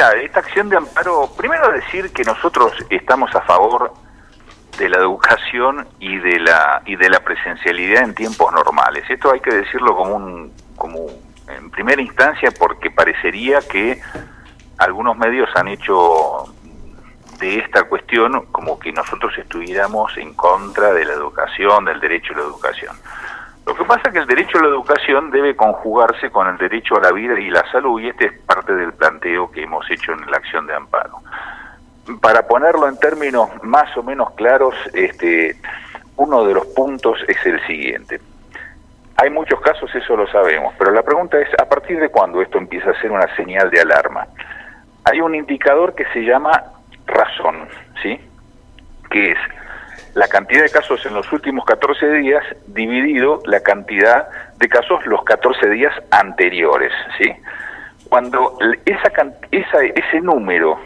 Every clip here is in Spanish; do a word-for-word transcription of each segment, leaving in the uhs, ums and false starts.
Mirá, esta acción de amparo, primero decir que nosotros estamos a favor de la educación y de la y de la presencialidad en tiempos normales. Esto hay que decirlo como un como en primera instancia, porque parecería que algunos medios han hecho de esta cuestión como que nosotros estuviéramos en contra de la educación, del derecho a la educación. Lo que pasa es que el derecho a la educación debe conjugarse con el derecho a la vida y la salud, y este es parte del planteo que hemos hecho en la acción de amparo. Para ponerlo en términos más o menos claros, este, uno de los puntos es el siguiente. Hay muchos casos, eso lo sabemos, pero la pregunta es, ¿a partir de cuándo esto empieza a ser una señal de alarma? Hay un indicador que se llama razón, ¿sí? Que es la cantidad de casos en los últimos catorce días dividido la cantidad de casos los catorce días anteriores, ¿sí? Cuando esa, esa, ese número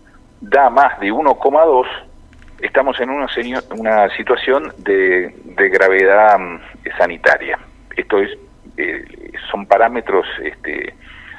da más de uno coma dos, estamos en una, una situación de, de gravedad eh, sanitaria. Esto es, eh, son parámetros este,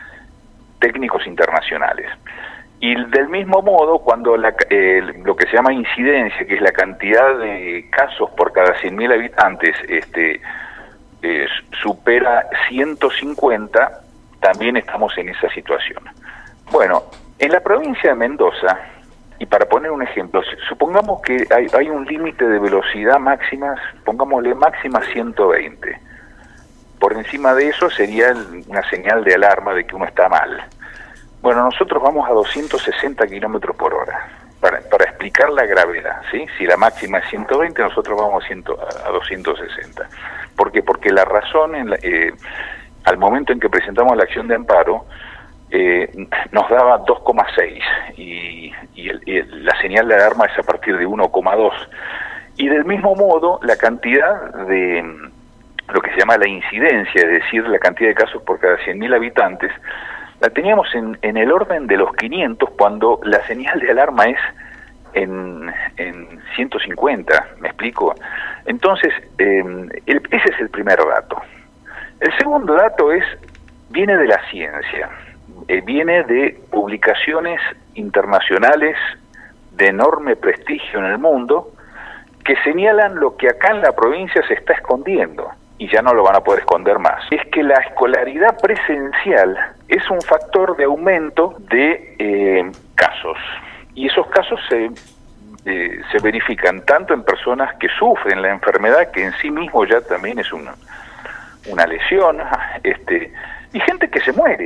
técnicos internacionales. Y del mismo modo, cuando la, eh, lo que se llama incidencia, que es la cantidad de casos por cada cien mil habitantes, este, eh, supera ciento cincuenta, también estamos en esa situación. Bueno, en la provincia de Mendoza, y para poner un ejemplo, supongamos que hay, hay un límite de velocidad máxima, pongámosle máxima ciento veinte. Por encima de eso sería una señal de alarma de que uno está mal. Bueno, nosotros vamos a doscientos sesenta kilómetros por hora, para, para explicar la gravedad, ¿sí? Si la máxima es ciento veinte, nosotros vamos a, cien, a doscientos sesenta. ¿Por qué? Porque la razón, en la, eh, al momento en que presentamos la acción de amparo, eh, nos daba dos coma seis, y, y, el, y el, la señal de alarma es a partir de uno coma dos. Y del mismo modo, la cantidad de lo que se llama la incidencia, es decir, la cantidad de casos por cada cien mil habitantes, la teníamos en, en el orden de los quinientos, cuando la señal de alarma es en, en ciento cincuenta, ¿me explico? Entonces, eh, el, ese es el primer dato. El segundo dato es, viene de la ciencia, eh, viene de publicaciones internacionales de enorme prestigio en el mundo, que señalan lo que acá en la provincia se está escondiendo, y ya no lo van a poder esconder más. Es que la escolaridad presencial es un factor de aumento de eh, casos, y esos casos se, eh, se verifican tanto en personas que sufren la enfermedad, que en sí mismo ya también es una, una lesión, este, y gente que se muere.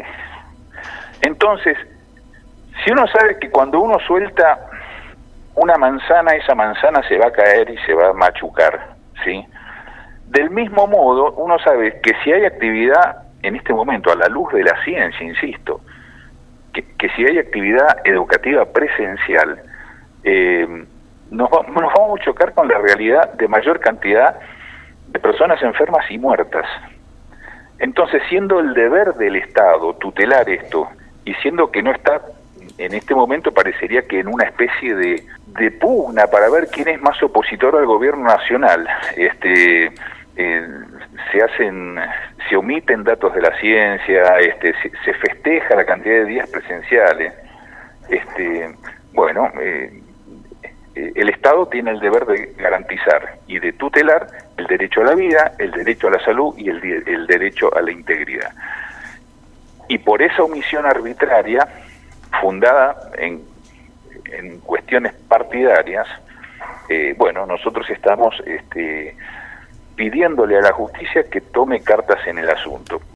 Entonces, si uno sabe que cuando uno suelta una manzana, esa manzana se va a caer y se va a machucar, ¿sí? Del mismo modo, uno sabe que si hay actividad en este momento, a la luz de la ciencia, insisto, que, que si hay actividad educativa presencial, eh, nos, va, nos vamos a chocar con la realidad de mayor cantidad de personas enfermas y muertas. Entonces, siendo el deber del Estado tutelar esto, y siendo que no está, en este momento parecería que en una especie de, de pugna para ver quién es más opositor al gobierno nacional, este... Eh, se hacen, se omiten datos de la ciencia, este, se, se festeja la cantidad de días presenciales. Este, bueno, eh, el Estado tiene el deber de garantizar y de tutelar el derecho a la vida, el derecho a la salud y el, el derecho a la integridad. Y por esa omisión arbitraria, fundada en, en cuestiones partidarias, eh, bueno, nosotros estamos este, pidiéndole a la justicia que tome cartas en el asunto.